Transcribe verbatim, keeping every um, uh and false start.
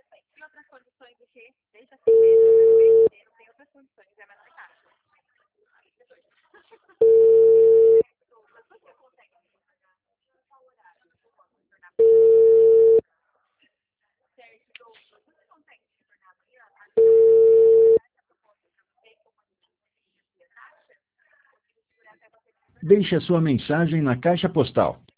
Tem outras condições do que deixa assim mesmo, né? Não tem outras condições, é mais na caixa. Deixe a sua mensagem na caixa postal